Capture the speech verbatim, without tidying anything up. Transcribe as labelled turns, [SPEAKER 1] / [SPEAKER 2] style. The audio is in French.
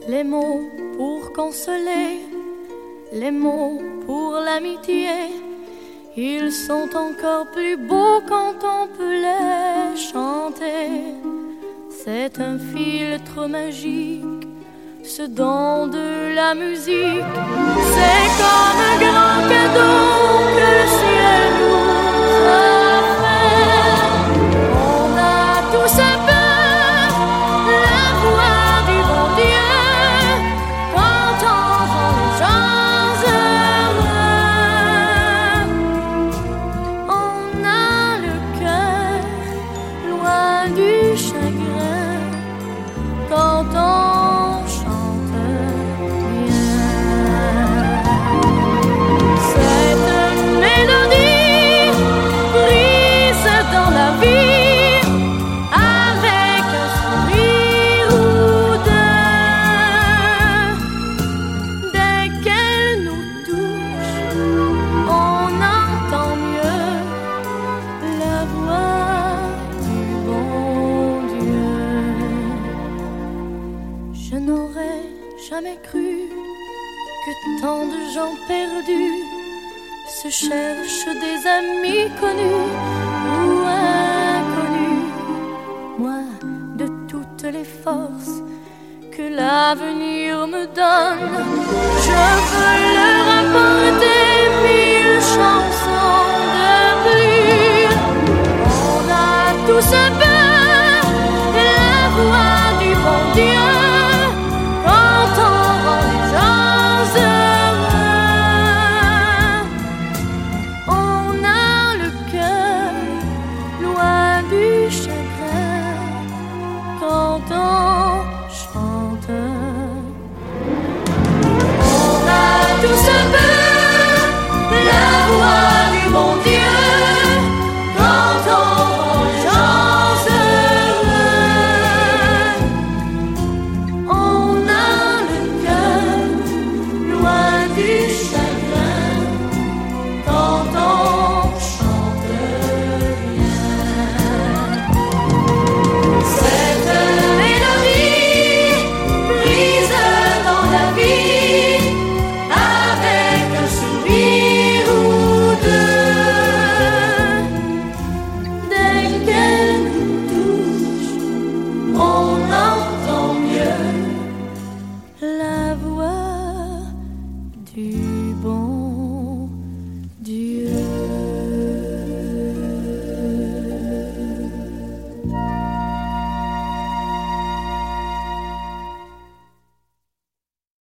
[SPEAKER 1] Les mots pour consoler, les mots pour l'amitié, ils sont encore plus beaux quand on peut les chanter. C'est un filtre magique, ce don de la musique. C'est comme un grand cadeau que le ciel nous a fait. On a tous un peu la voix du bon Dieu quand on rend les gens heureux. On a le cœur loin du chagrin quand on chante bien. Cette mélodie brise dans la vie avec un sourire ou deux. Dès qu'elle nous touche, on entend mieux la voix du bon Dieu. Je n'aurais jamais cru que tant de gens perdus se cherchent des amis connus ou inconnus. Moi, de toutes les forces que l'avenir me donne, je veux leur apporter mille chansons de plus. On a tous un peu la voix du bon Dieu quand on rend les gens heureux. On a le cœur loin du chagrin quand on chante. On a tous un peu la voix du bon Dieu quand on rend les gens heureux. On a le cœur loin du chagrin quand on chante bien. Cette mélodie brise dans la vie avec un sourire ou deux. Dès qu'elle nous touche, on entend mieux la voix du